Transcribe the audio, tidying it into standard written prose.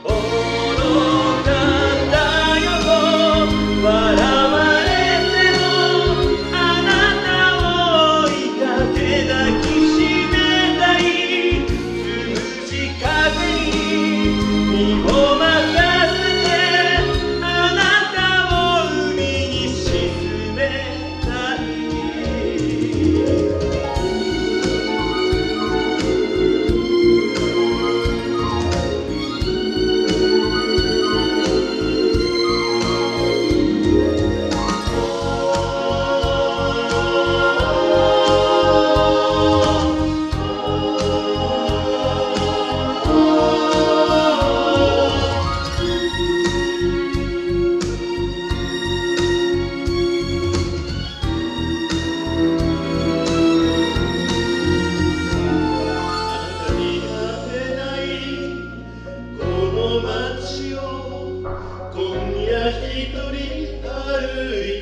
愚かだよと笑われてもあなたを追いかけ抱きしめたいつむじ風に身を任せてあなたを海に沈めたい街を今夜一人歩い